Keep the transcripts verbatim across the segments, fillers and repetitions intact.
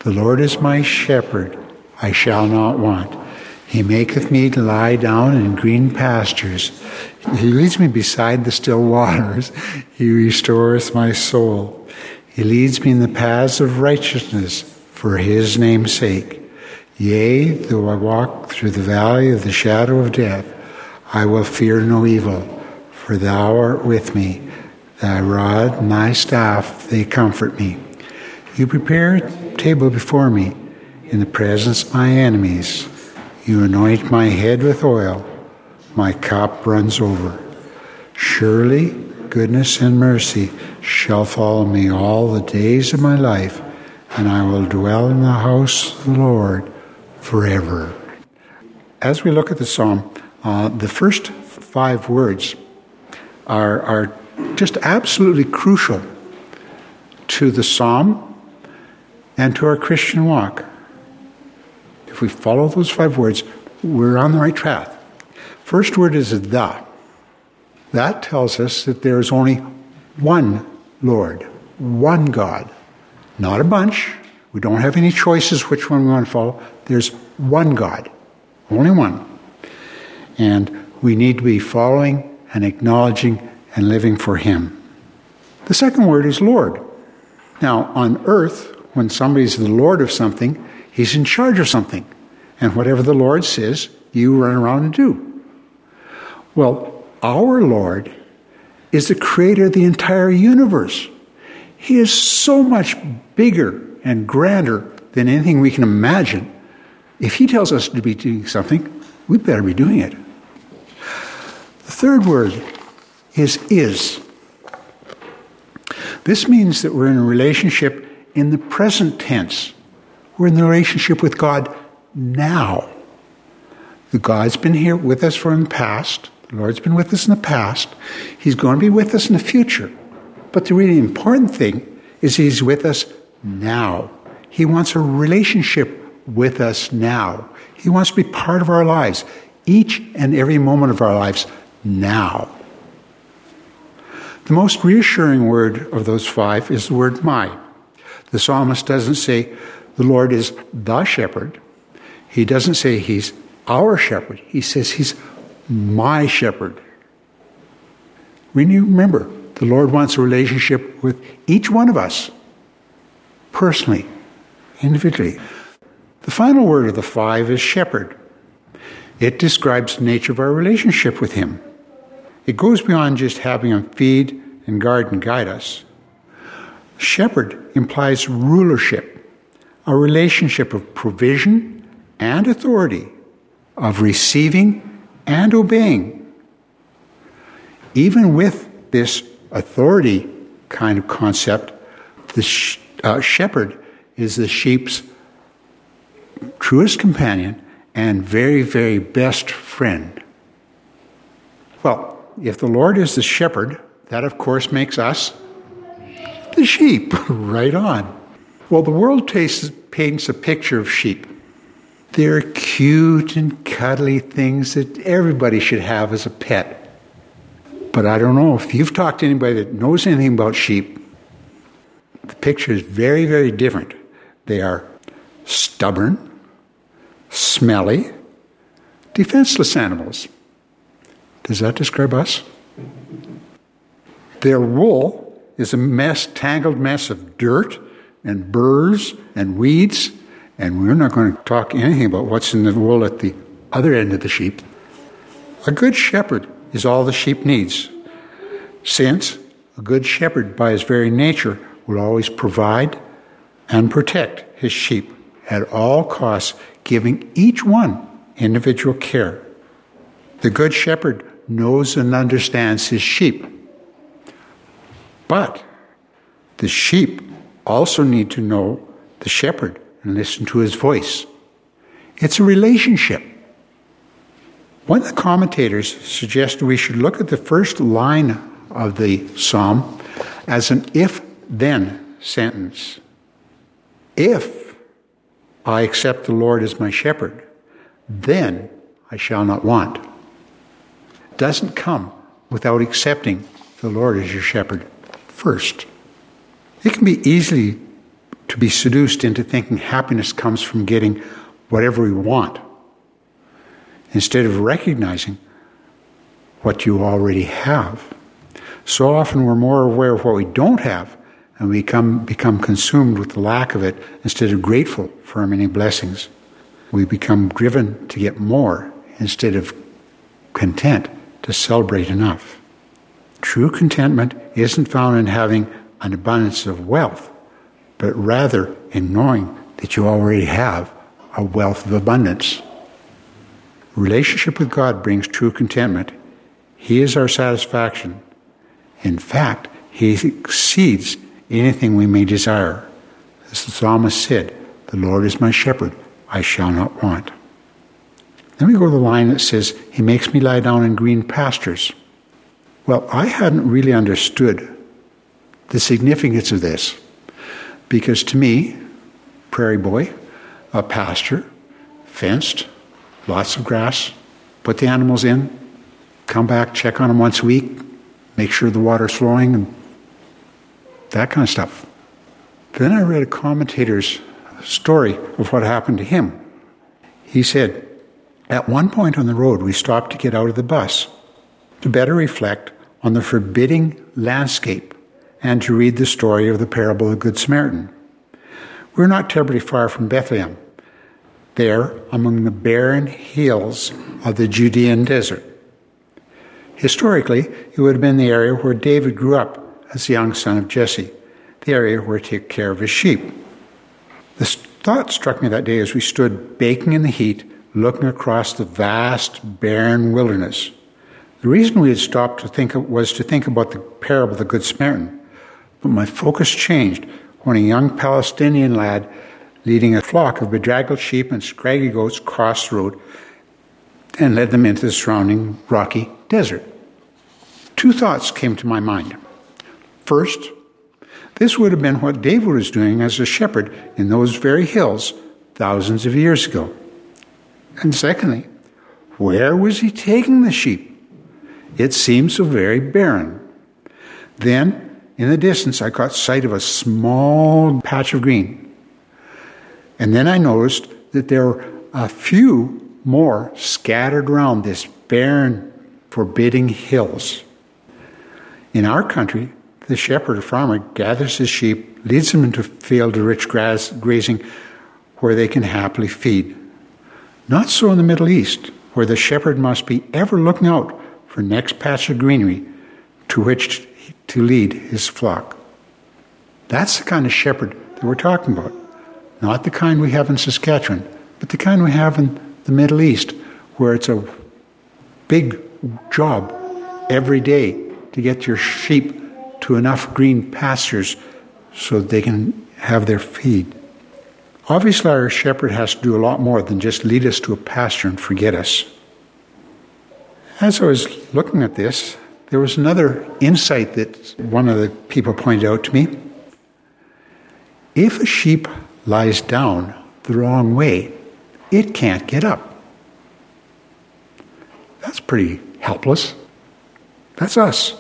The Lord is my shepherd, I shall not want. He maketh me to lie down in green pastures. He leads me beside the still waters. He restoreth my soul. He leads me in the paths of righteousness for his name's sake. Yea, though I walk through the valley of the shadow of death, I will fear no evil, for thou art with me. Thy rod and thy staff, they comfort me. You prepare a table before me in the presence of my enemies. You anoint my head with oil. My cup runs over. Surely goodness and mercy shall follow me all the days of my life, and I will dwell in the house of the Lord forever. As we look at the psalm, uh, the first five words are, are just absolutely crucial to the psalm and to our Christian walk. If we follow those five words, we're on the right track. First word is the. That tells us that there is only one Lord, one God, not a bunch. We don't have any choices which one we want to follow. There's one God, only one. And we need to be following and acknowledging and living for him. The second word is Lord. Now, on earth, when somebody's the Lord of something, he's in charge of something. And whatever the Lord says, you run around and do. Well, our Lord is the creator of the entire universe. He is so much bigger and grander than anything we can imagine. If he tells us to be doing something, we better be doing it. The third word is is. This means that we're in a relationship in the present tense. We're in the relationship with God now. The God's been here with us from the past. The Lord's been with us in the past. He's going to be with us in the future. But the really important thing is he's with us now. He wants a relationship with us now. He wants to be part of our lives, each and every moment of our lives now. The most reassuring word of those five is the word my. The psalmist doesn't say the Lord is the shepherd. He doesn't say he's our shepherd. He says he's my shepherd. We need to remember, the Lord wants a relationship with each one of us, personally, individually. The final word of the five is shepherd. It describes the nature of our relationship with him. It goes beyond just having him feed and guard and guide us. Shepherd implies rulership, a relationship of provision and authority, of receiving and obeying. Even with this authority kind of concept, the sh- uh, shepherd is the sheep's truest companion and very, very best friend. Well, if the Lord is the shepherd, that of course makes us the sheep. Right on. Well, the world tastes, paints a picture of sheep. They're cute and cuddly things that everybody should have as a pet. But I don't know, if you've talked to anybody that knows anything about sheep, the picture is very, very different. They are stubborn, smelly, defenseless animals. Does that describe us? Their wool is a mess, tangled mess of dirt and burrs and weeds, and we're not going to talk anything about what's in the wool at the other end of the sheep. A good shepherd is all the sheep needs, since a good shepherd, by his very nature, will always provide and protect his sheep at all costs, giving each one individual care. The good shepherd knows and understands his sheep. But the sheep also need to know the shepherd and listen to his voice. It's a relationship. One of the commentators suggested we should look at the first line of the psalm as an if-then sentence. If I accept the Lord as my shepherd, then I shall not want. It doesn't come without accepting the Lord as your shepherd first. It can be easily to be seduced into thinking happiness comes from getting whatever we want, instead of recognizing what you already have. So often we're more aware of what we don't have, and we become, become consumed with the lack of it instead of grateful for our many blessings. We become driven to get more instead of content to celebrate enough. True contentment isn't found in having an abundance of wealth, but rather in knowing that you already have a wealth of abundance. Relationship with God brings true contentment. He is our satisfaction. In fact, He exceeds anything we may desire. As the psalmist said, "The Lord is my shepherd, I shall not want." Then we go to the line that says, "He makes me lie down in green pastures." Well, I hadn't really understood the significance of this, because to me, prairie boy, a pasture, fenced, lots of grass, put the animals in, come back, check on them once a week, make sure the water's flowing, and that kind of stuff. Then I read a commentator's story of what happened to him. He said, "At one point on the road, we stopped to get out of the bus to better reflect on the forbidding landscape and to read the story of the parable of the Good Samaritan. We're not terribly far from Bethlehem, there among the barren hills of the Judean desert. Historically, it would have been the area where David grew up as the young son of Jesse, the area where he took care of his sheep. The thought struck me that day as we stood baking in the heat, looking across the vast, barren wilderness. The reason we had stopped to think of, was to think about the parable of the Good Samaritan, but my focus changed when a young Palestinian lad leading a flock of bedraggled sheep and scraggy goats crossed the road and led them into the surrounding rocky desert. Two thoughts came to my mind. First, this would have been what David was doing as a shepherd in those very hills thousands of years ago. And secondly, where was he taking the sheep? It seemed so very barren. Then, in the distance, I caught sight of a small patch of green. And then I noticed that there were a few more scattered around this barren, forbidding hills. In our country, the shepherd or farmer gathers his sheep, leads them into a field of rich grass grazing where they can happily feed. Not so in the Middle East, where the shepherd must be ever looking out for next patch of greenery to which to lead his flock. That's the kind of shepherd that we're talking about. Not the kind we have in Saskatchewan, but the kind we have in the Middle East, where it's a big job every day to get your sheep to enough green pastures so that they can have their feed. Obviously, our shepherd has to do a lot more than just lead us to a pasture and forget us. As I was looking at this, there was another insight that one of the people pointed out to me. If a sheep lies down the wrong way, it can't get up. That's pretty helpless. That's us.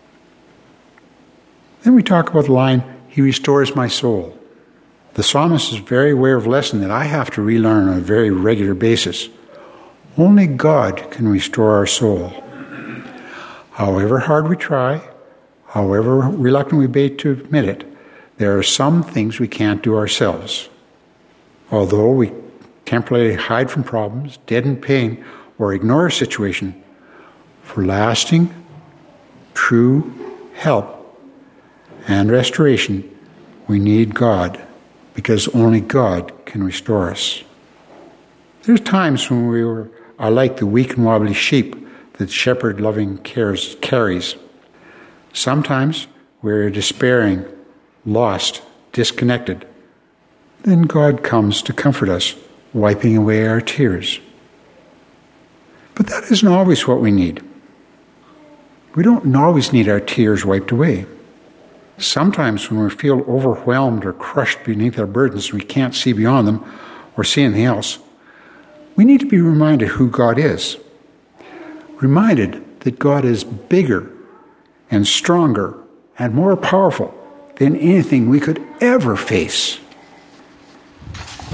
Then we talk about the line, "He restores my soul." The psalmist is very aware of a lesson that I have to relearn on a very regular basis. Only God can restore our soul. However hard we try, however reluctant we be to admit it, there are some things we can't do ourselves. Although we temporarily hide from problems, deaden pain, or ignore a situation, for lasting, true help and restoration, we need God, because only God can restore us. There's times when we are like the weak and wobbly sheep that shepherd-loving cares carries. Sometimes we're despairing, lost, disconnected. Then God comes to comfort us, wiping away our tears. But that isn't always what we need. We don't always need our tears wiped away. Sometimes when we feel overwhelmed or crushed beneath our burdens, we can't see beyond them or see anything else, we need to be reminded who God is. Reminded that God is bigger and stronger and more powerful than anything we could ever face.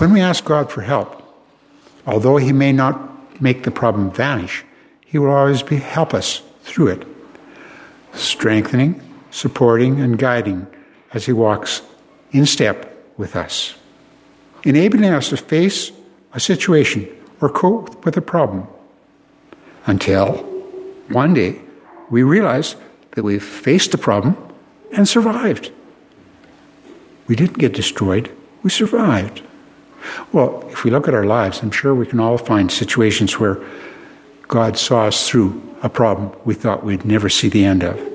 When we ask God for help, although he may not make the problem vanish, he will always be, help us through it, strengthening, supporting, and guiding as he walks in step with us, enabling us to face a situation or cope with a problem until one day we realize that we've faced the problem and survived. We didn't get destroyed, we survived. Well, if we look at our lives, I'm sure we can all find situations where God saw us through a problem we thought we'd never see the end of.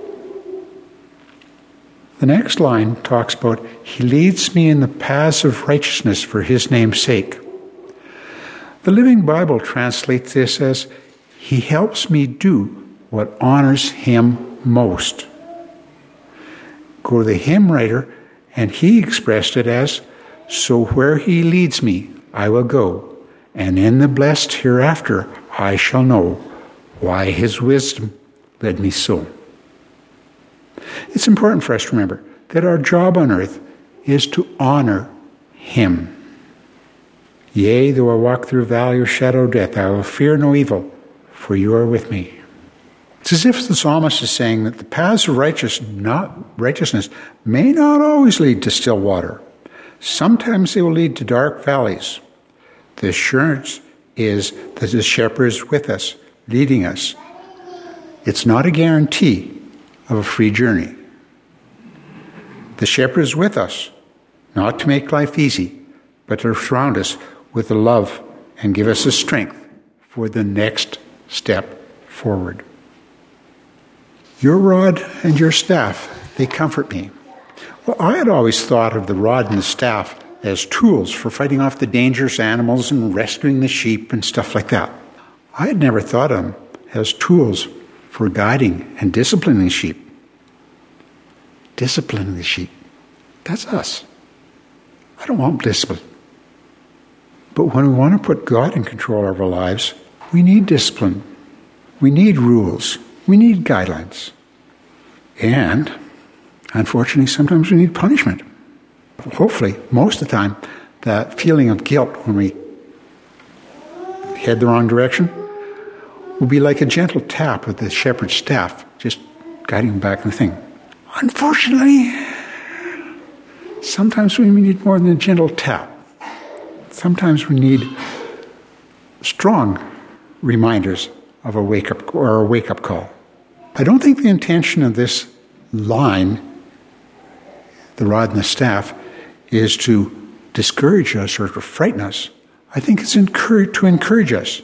The next line talks about, he leads me in the paths of righteousness for his name's sake. The Living Bible translates this as, he helps me do what honors him most. Go to the hymn writer, and he expressed it as, so where he leads me, I will go, and in the blessed hereafter I shall know why his wisdom led me so. It's important for us to remember that our job on earth is to honor him. Yea, though I walk through a valley of shadow of death, I will fear no evil, for you are with me. It's as if the psalmist is saying that the paths of righteous not, righteousness may not always lead to still water. Sometimes they will lead to dark valleys. The assurance is that the shepherd is with us, leading us. It's not a guarantee of a free journey. The shepherd is with us, not to make life easy, but to surround us with the love and give us the strength for the next step forward. Your rod and your staff, they comfort me. Well, I had always thought of the rod and the staff as tools for fighting off the dangerous animals and rescuing the sheep and stuff like that. I had never thought of them as tools for guiding and disciplining the sheep. Disciplining the sheep. That's us. I don't want discipline. But when we want to put God in control of our lives, we need discipline. We need rules. We need guidelines. And, unfortunately, sometimes we need punishment. Hopefully, most of the time, that feeling of guilt when we head the wrong direction will be like a gentle tap of the shepherd's staff, just guiding him back in the thing. Unfortunately, sometimes we need more than a gentle tap. Sometimes we need strong reminders of a wake-up or a wake-up call. I don't think the intention of this line, the rod and the staff, is to discourage us or to frighten us. I think it's encourage, to encourage us.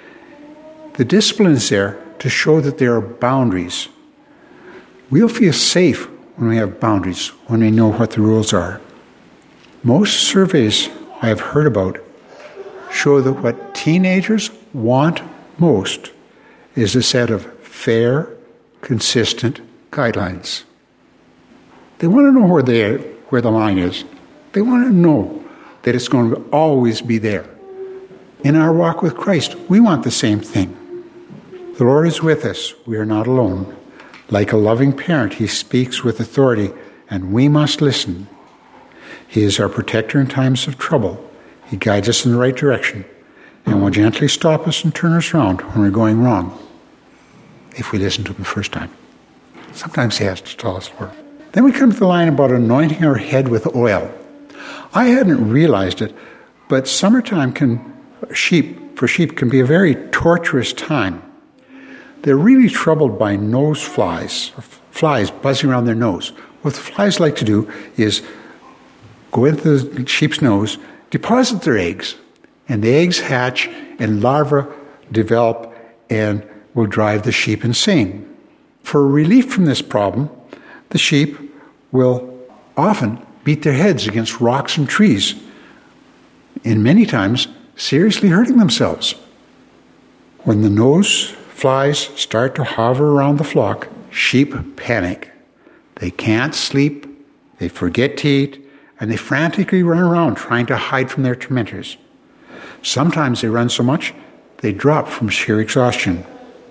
The discipline is there to show that there are boundaries. We'll feel safe when we have boundaries, when we know what the rules are. Most surveys I have heard about show that what teenagers want most is a set of fair, consistent guidelines. They want to know where they where the line is. They want to know that it's going to always be there. In our walk with Christ, we want the same thing. The Lord is with us. We are not alone. Like a loving parent, he speaks with authority, and we must listen. He is our protector in times of trouble. He guides us in the right direction and will gently stop us and turn us around when we're going wrong, if we listen to him the first time. Sometimes he has to tell us where. Then we come to the line about anointing our head with oil. I hadn't realized it, but summertime can sheep for sheep can be a very torturous time. They're really troubled by nose flies, flies buzzing around their nose. What the flies like to do is go into the sheep's nose, deposit their eggs, and the eggs hatch and larvae develop and will drive the sheep insane. For relief from this problem, the sheep will often beat their heads against rocks and trees, and many times seriously hurting themselves. When the nose flies start to hover around the flock, sheep panic. They can't sleep, they forget to eat, and they frantically run around trying to hide from their tormentors. Sometimes they run so much they drop from sheer exhaustion.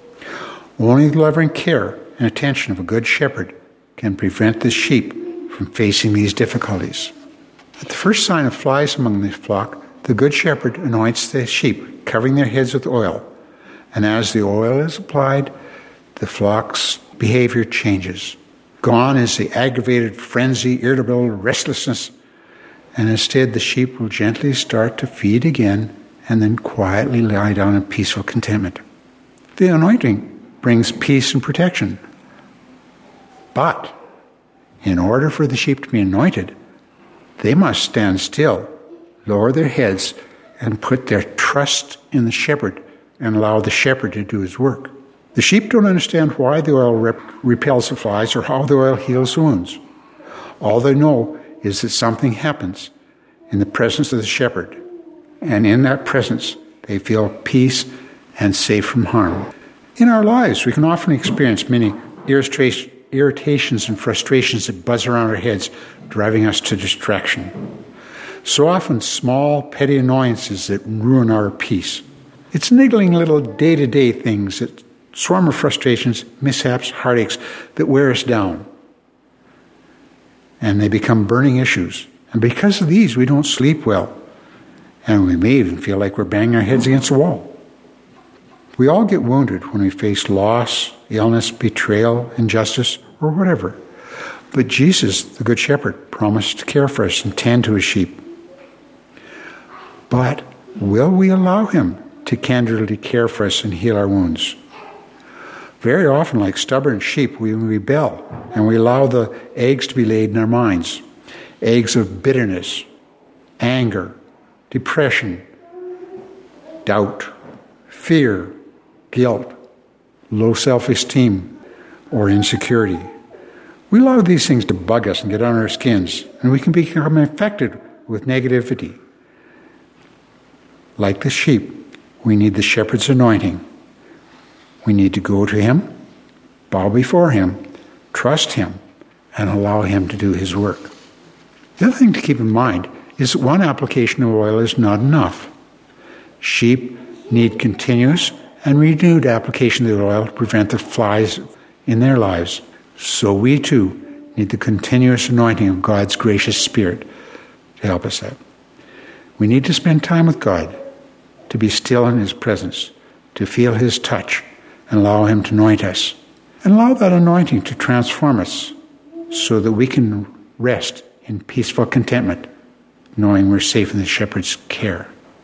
Only the loving care and attention of a good shepherd can prevent the sheep from facing these difficulties. At the first sign of flies among the flock, the Good Shepherd anoints the sheep, covering their heads with oil. And as the oil is applied, the flock's behavior changes. Gone is the aggravated frenzy, irritable restlessness, and instead the sheep will gently start to feed again and then quietly lie down in peaceful contentment. The anointing brings peace and protection. But in order for the sheep to be anointed, they must stand still, lower their heads, and put their trust in the shepherd and allow the shepherd to do his work. The sheep don't understand why the oil rep- repels the flies or how the oil heals wounds. All they know is that something happens in the presence of the shepherd. And in that presence, they feel peace and safe from harm. In our lives, we can often experience many irritations and frustrations that buzz around our heads, driving us to distraction. So often, small, petty annoyances that ruin our peace. It's niggling little day-to-day things that swarm of frustrations, mishaps, heartaches that wear us down. And they become burning issues. And because of these, we don't sleep well. And we may even feel like we're banging our heads against the wall. We all get wounded when we face loss, illness, betrayal, injustice, or whatever. But Jesus, the Good Shepherd, promised to care for us and tend to his sheep. But will we allow him to candidly care for us and heal our wounds? Very often, like stubborn sheep, we rebel and we allow the eggs to be laid in our minds. Eggs of bitterness, anger, depression, doubt, fear, guilt, low self-esteem, or insecurity. We allow these things to bug us and get on our skins, and we can become infected with negativity. Like the sheep, we need the shepherd's anointing. We need to go to him, bow before him, trust him, and allow him to do his work. The other thing to keep in mind is that one application of oil is not enough. Sheep need continuous and renewed application of the oil to prevent the flies in their lives. So we too need the continuous anointing of God's gracious Spirit to help us out. We need to spend time with God, to be still in his presence, to feel his touch, and allow him to anoint us. And allow that anointing to transform us so that we can rest in peaceful contentment, knowing we're safe in the shepherd's care.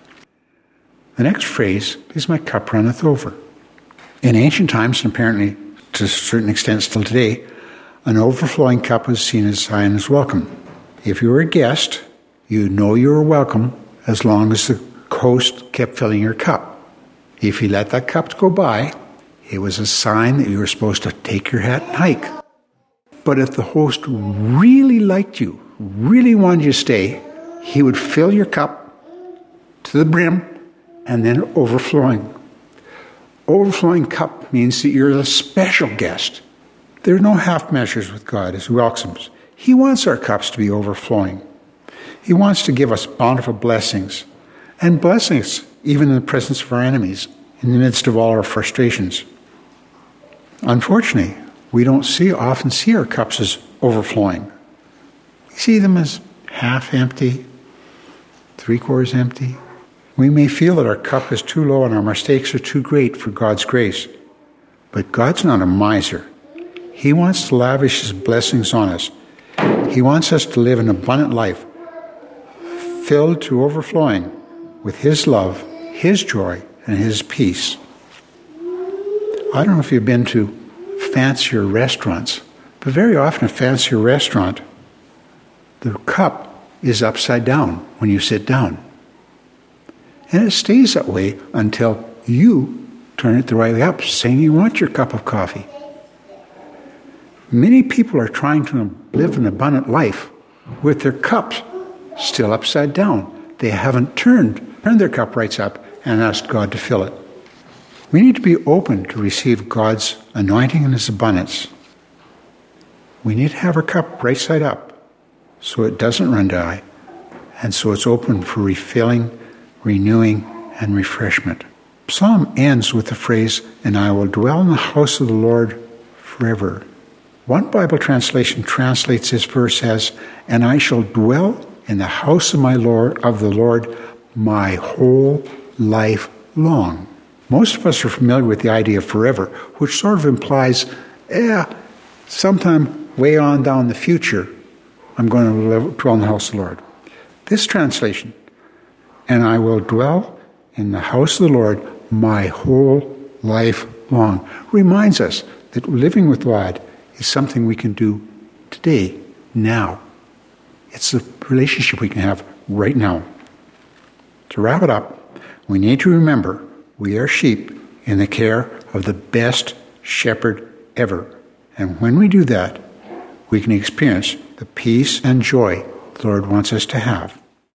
The next phrase is, my cup runneth over. In ancient times, and apparently to a certain extent still today, an overflowing cup was seen as a sign of welcome. If you were a guest, you know you were welcome as long as the host kept filling your cup. If you let that cup go by, it was a sign that you were supposed to take your hat and hike. But if the host really liked you, really wanted you to stay, he would fill your cup to the brim and then overflowing. Overflowing cup means that you're a special guest. There are no half measures with God as he welcomes. He wants our cups to be overflowing. He wants to give us bountiful blessings, and blessings even in the presence of our enemies, in the midst of all our frustrations. Unfortunately, we don't see often see our cups as overflowing. We see them as half empty, three quarters empty. We may feel that our cup is too low and our mistakes are too great for God's grace. But God's not a miser. He wants to lavish his blessings on us. He wants us to live an abundant life, filled to overflowing with his love, his joy, and his peace. I don't know if you've been to fancier restaurants, but very often a fancier restaurant, the cup is upside down when you sit down. And it stays that way until you turn it the right way up, saying you want your cup of coffee. Many people are trying to live an abundant life with their cups still upside down. They haven't turned, turned their cup right up and asked God to fill it. We need to be open to receive God's anointing and his abundance. We need to have our cup right side up so it doesn't run dry and so it's open for refilling, renewing, and refreshment. Psalm ends with the phrase, and I will dwell in the house of the Lord forever. One Bible translation translates this verse as, and I shall dwell in the house of my Lord, of the Lord, my whole life long. Most of us are familiar with the idea of forever, which sort of implies, yeah, sometime way on down the future, I'm going to live, dwell in the house of the Lord. This translation, and I will dwell in the house of the Lord my whole life long, reminds us that living with God is something we can do today, now. It's a relationship we can have right now. To wrap it up, we need to remember we are sheep in the care of the best shepherd ever. And when we do that, we can experience the peace and joy the Lord wants us to have.